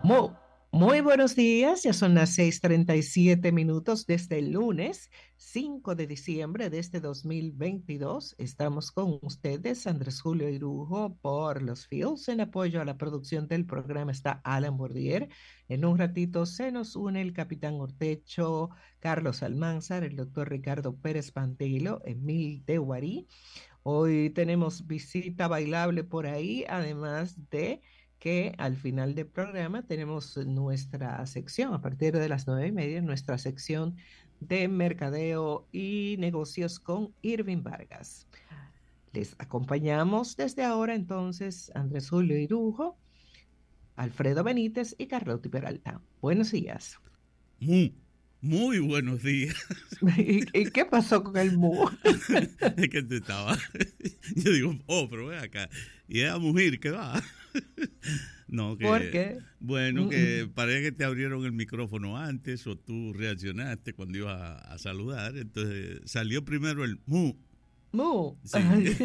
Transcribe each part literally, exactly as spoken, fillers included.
Muy, muy buenos días, ya son las seis treinta y siete minutos desde el lunes cinco de diciembre de este dos mil veintidós. Estamos con ustedes, Andrés Julio Irujo, por los Fields. En apoyo a la producción del programa está Alan Bordier. En un ratito se nos une el capitán Ortecho, Carlos Almanzar, el doctor Ricardo Pérez Pantelo, Emil de Guarí. Hoy tenemos visita bailable por ahí, además de que al final del programa tenemos nuestra sección, a partir de las nueve y media, nuestra sección de mercadeo y negocios con Irving Vargas. Les acompañamos desde ahora entonces Andrés Julio Irujo, Alfredo Benítez y Carlotti Peralta. Buenos días. Muy, muy buenos días. ¿Y, y qué pasó con el mu? Es que te estaba. Yo digo, oh, pero ve acá. Y esa mujer que va. No, que. ¿Por qué? Bueno, que parece que te abrieron el micrófono antes o tú reaccionaste cuando ibas a, a saludar. Entonces salió primero el mu. Mu. Sí.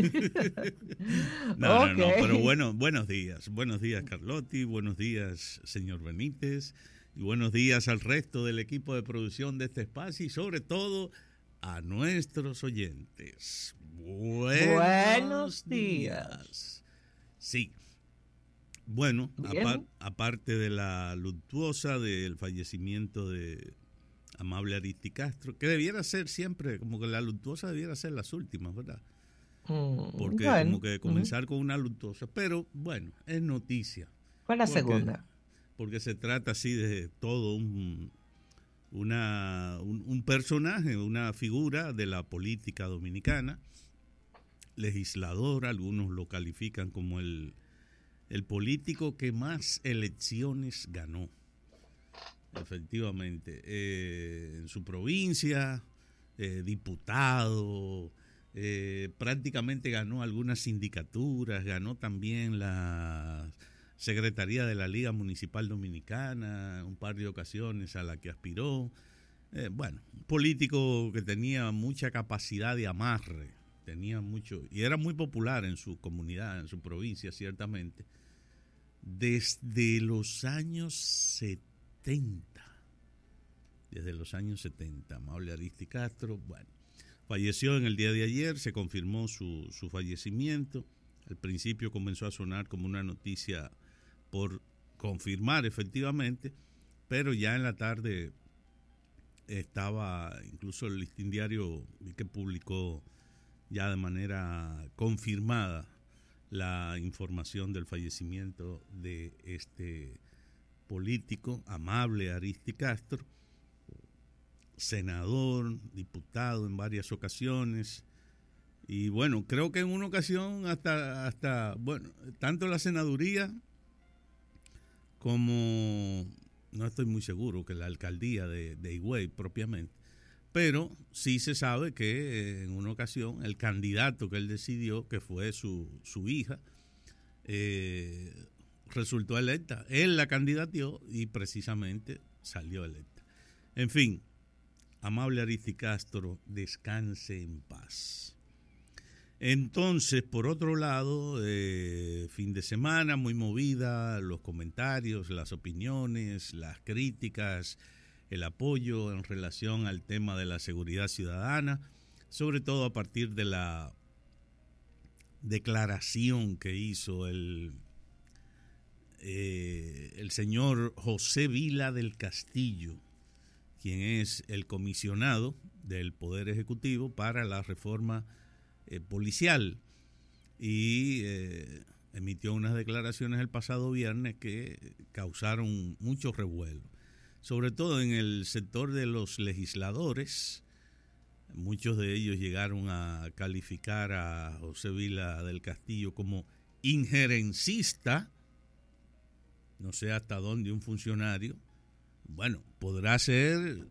no, okay. no, no, pero bueno, buenos días. Buenos días, Carlotti. Buenos días, señor Benítez. Y buenos días al resto del equipo de producción de este espacio y sobre todo a nuestros oyentes. Buenos, buenos días. días. Sí. Bueno, apar, aparte de la luctuosa del fallecimiento de Amable Aristi Castro, que debiera ser siempre, como que la luctuosa debiera ser las últimas, ¿verdad? Mm, Porque bueno, como que comenzar uh-huh. con una luctuosa, pero bueno, es noticia. Fue la segunda. Porque se trata así de todo un, una, un, un personaje, una figura de la política dominicana, legislador, algunos lo califican como el, el político que más elecciones ganó, efectivamente, eh, en su provincia, eh, diputado, eh, prácticamente ganó algunas sindicaturas, ganó también la Secretaría de la Liga Municipal Dominicana, un par de ocasiones a la que aspiró. Eh, bueno, un político que tenía mucha capacidad de amarre, tenía mucho, y era muy popular en su comunidad, en su provincia, ciertamente, desde los años setenta. Desde los años setenta, Amable Aristi Castro, bueno, falleció en el día de ayer, se confirmó su, su fallecimiento. Al principio comenzó a sonar como una noticia por confirmar efectivamente, pero ya en la tarde estaba, incluso el Listín Diario que publicó ya de manera confirmada la información del fallecimiento de este político, Amable Aristi Castro, senador, diputado en varias ocasiones. Y bueno, creo que en una ocasión hasta, hasta bueno, tanto la senaduría como, no estoy muy seguro, que la alcaldía de, de Higüey propiamente, pero sí se sabe que en una ocasión el candidato que él decidió, que fue su, su hija, eh, resultó electa. Él la candidateó y precisamente salió electa. En fin, Amable Aristi Castro, descanse en paz. Entonces, por otro lado, eh, fin de semana muy movida, los comentarios, las opiniones, las críticas, el apoyo en relación al tema de la seguridad ciudadana, sobre todo a partir de la declaración que hizo el, eh, el señor José Vila del Castillo, quien es el comisionado del Poder Ejecutivo para la reforma Eh, policial, y eh, emitió unas declaraciones el pasado viernes que causaron mucho revuelo, sobre todo en el sector de los legisladores. Muchos de ellos llegaron a calificar a José Vila del Castillo como injerencista. No sé hasta dónde un funcionario, bueno, podrá ser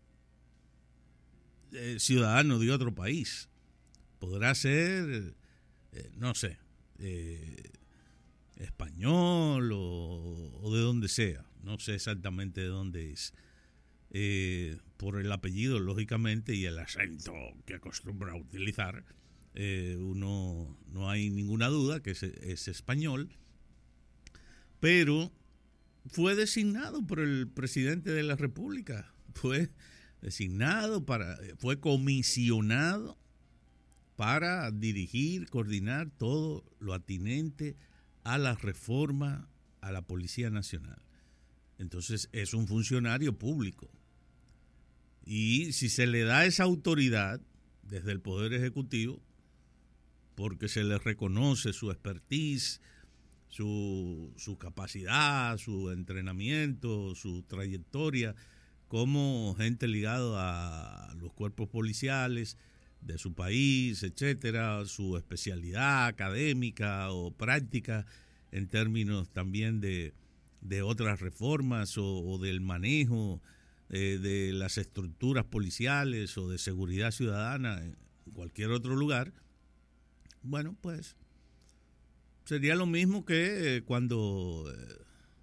eh, ciudadano de otro país, podrá ser, eh, no sé, eh, español o, o de donde sea, no sé exactamente de dónde es, eh, por el apellido, lógicamente, y el acento que acostumbra a utilizar, eh, uno, no hay ninguna duda que es, es español, pero fue designado por el presidente de la República, fue designado para, fue comisionado para dirigir, coordinar todo lo atinente a la reforma a la Policía Nacional. Entonces es un funcionario público. Y si se le da esa autoridad desde el Poder Ejecutivo, porque se le reconoce su expertise, su, su capacidad, su entrenamiento, su trayectoria como gente ligada a los cuerpos policiales de su país, etcétera, su especialidad académica o práctica en términos también de, de otras reformas o, o del manejo eh, de las estructuras policiales o de seguridad ciudadana en cualquier otro lugar, bueno, pues sería lo mismo que eh, cuando eh,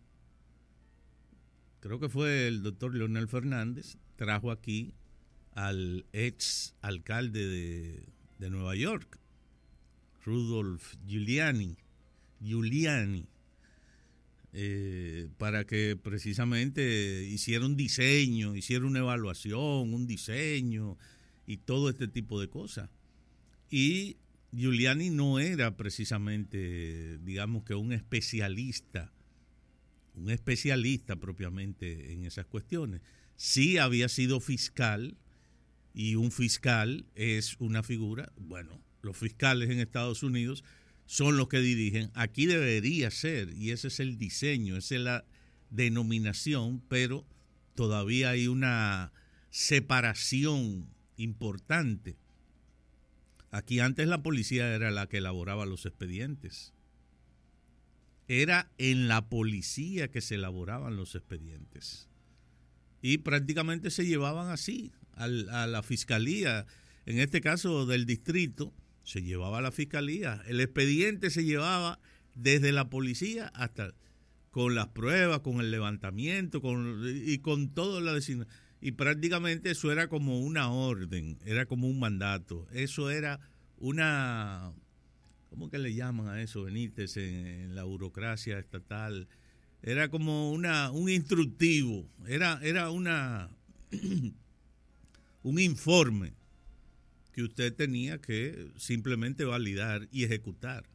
creo que fue el doctor Leonel Fernández trajo aquí al ex alcalde de, de Nueva York, Rudolph Giuliani, Giuliani eh, para que precisamente hiciera un diseño, hiciera una evaluación, un diseño y todo este tipo de cosas. Y Giuliani no era precisamente, digamos que un especialista, un especialista propiamente en esas cuestiones. Sí había sido fiscal, y un fiscal es una figura, bueno, los fiscales en Estados Unidos son los que dirigen, aquí debería ser, y ese es el diseño, esa es la denominación, pero todavía hay una separación importante. Aquí antes la policía era la que elaboraba los expedientes. Era en la policía que se elaboraban los expedientes. Y prácticamente se llevaban así al, a la fiscalía. En este caso del distrito, se llevaba a la fiscalía. El expediente se llevaba desde la policía hasta con las pruebas, con el levantamiento con, y con todo la designación. Y prácticamente eso era como una orden, era como un mandato. Eso era una, ¿cómo que le llaman a eso, Benítez, en, en la burocracia estatal? Era como una un instructivo, era, era una un informe que usted tenía que simplemente validar y ejecutar.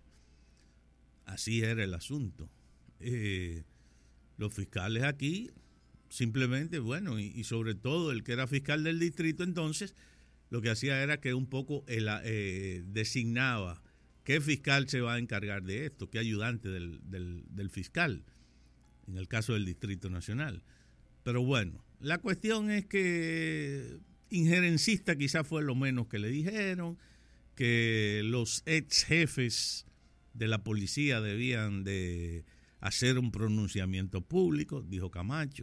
Así era el asunto. Eh, los fiscales aquí simplemente, bueno, y, y sobre todo el que era fiscal del distrito, entonces lo que hacía era que un poco el, eh, designaba qué fiscal se va a encargar de esto, qué ayudante del, del, del fiscal, en el caso del Distrito Nacional. Pero bueno, la cuestión es que injerencista quizás fue lo menos que le dijeron, que los ex jefes de la policía debían de hacer un pronunciamiento público, dijo Camacho,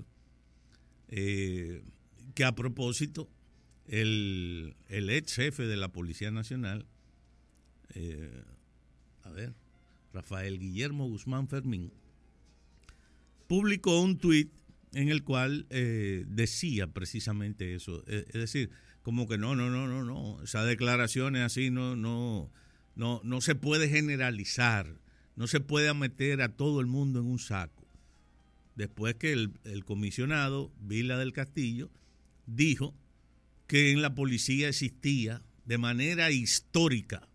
eh, que a propósito el, el ex jefe de la Policía Nacional, eh, a ver, Rafael Guillermo Guzmán Fermín, publicó un tuit en el cual eh, decía precisamente eso, es, es decir, como que no, no, no, no, no, esas declaraciones así no, no, no, no se puede generalizar, no se puede meter a todo el mundo en un saco. Después que el, el comisionado Vila del Castillo dijo que en la policía existía de manera histórica,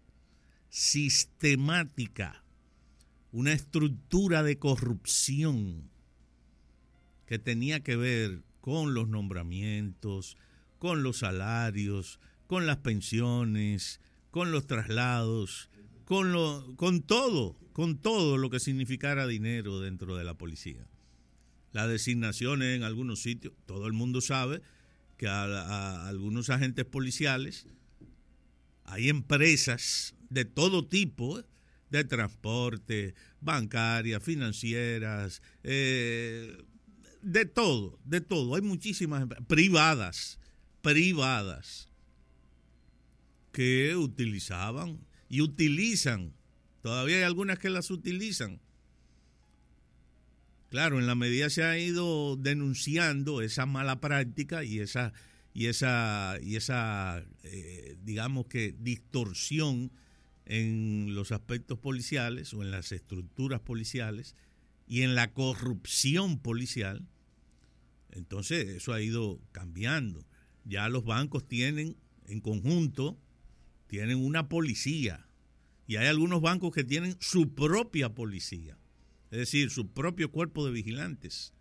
sistemática, una estructura de corrupción que tenía que ver con los nombramientos, con los salarios, con las pensiones, con los traslados, con, lo, con todo, con todo lo que significara dinero dentro de la policía. Las designaciones en algunos sitios, todo el mundo sabe que a, a algunos agentes policiales hay empresas de todo tipo, de transporte, bancarias, financieras, eh, de todo, de todo. Hay muchísimas empresas privadas, privadas, que utilizaban y utilizan, todavía hay algunas que las utilizan. Claro, en la medida se ha ido denunciando esa mala práctica y esa y esa y esa eh, digamos que distorsión en los aspectos policiales o en las estructuras policiales, y en la corrupción policial, entonces eso ha ido cambiando. Ya los bancos tienen en conjunto, tienen una policía, y hay algunos bancos que tienen su propia policía, es decir, su propio cuerpo de vigilantes.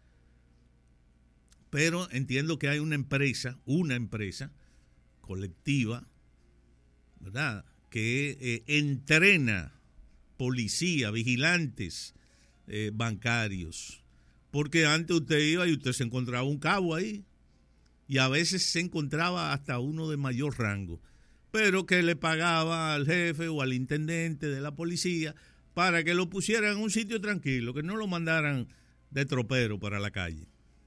Pero entiendo que hay una empresa, una empresa colectiva, ¿verdad?, que eh, entrena policía, vigilantes eh, bancarios. Porque antes usted iba y usted se encontraba un cabo ahí, y a veces se encontraba hasta uno de mayor rango, pero que le pagaba al jefe o al intendente de la policía para que lo pusieran en un sitio tranquilo, que no lo mandaran de tropero para la calle.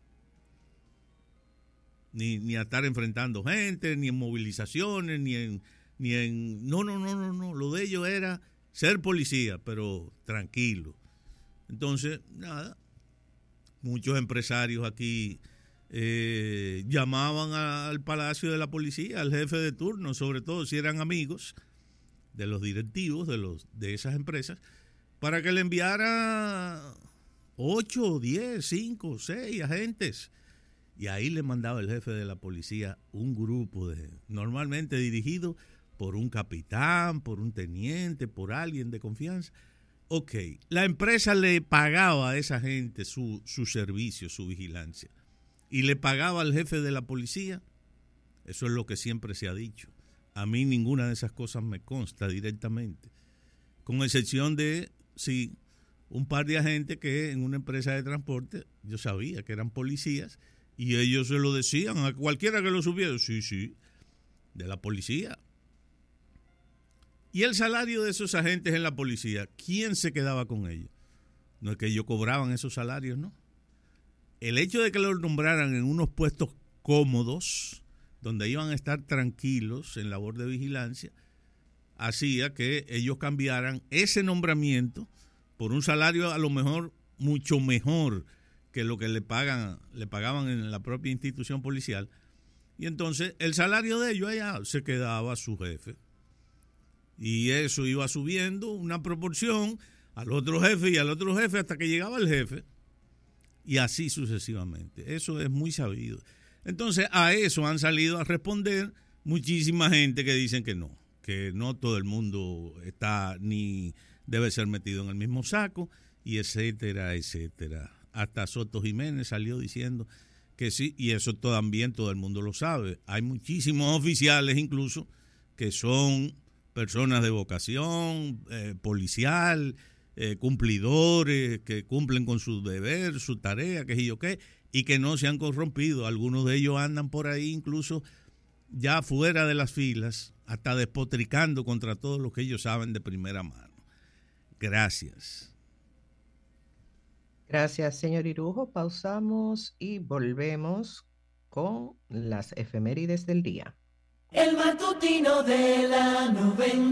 Ni, ni a estar enfrentando gente, ni en movilizaciones, ni en, ni en... No, no, no, no, no. Lo de ellos era ser policía, pero tranquilo. Entonces, nada, muchos empresarios aquí eh, llamaban a, al palacio de la policía, al jefe de turno, sobre todo si eran amigos de los directivos de, los, de esas empresas, para que le enviara ocho, diez, cinco, seis agentes. Y ahí le mandaba el jefe de la policía un grupo, de normalmente dirigido por un capitán, por un teniente, por alguien de confianza. Ok, la empresa le pagaba a esa gente su, su servicio, su vigilancia, y le pagaba al jefe de la policía. Eso es lo que siempre se ha dicho. A mí ninguna de esas cosas me consta directamente, con excepción de, sí, un par de agentes que en una empresa de transporte, yo sabía que eran policías, y ellos se lo decían a cualquiera que lo supiera. Sí, sí, de la policía. Y el salario de esos agentes en la policía, ¿quién se quedaba con ellos? No es que ellos cobraban esos salarios, ¿no? El hecho de que los nombraran en unos puestos cómodos, donde iban a estar tranquilos en labor de vigilancia, hacía que ellos cambiaran ese nombramiento por un salario a lo mejor mucho mejor que lo que le pagan, le pagaban en la propia institución policial. Y entonces el salario de ellos allá se quedaba a su jefe. Y eso iba subiendo una proporción al otro jefe y al otro jefe hasta que llegaba el jefe. Y así sucesivamente. Eso es muy sabido. Entonces a eso han salido a responder muchísima gente que dicen que no, que no todo el mundo está ni debe ser metido en el mismo saco, y etcétera, etcétera. Hasta Soto Jiménez salió diciendo que sí, y eso también todo el mundo lo sabe. Hay muchísimos oficiales incluso que son personas de vocación eh, policial, eh, cumplidores, que cumplen con su deber, su tarea, qué sé yo qué, y que no se han corrompido. Algunos de ellos andan por ahí incluso ya fuera de las filas, hasta despotricando contra todo lo que ellos saben de primera mano. Gracias. Gracias, señor Irujo. Pausamos y volvemos con las efemérides del día. El matutino de la noventa.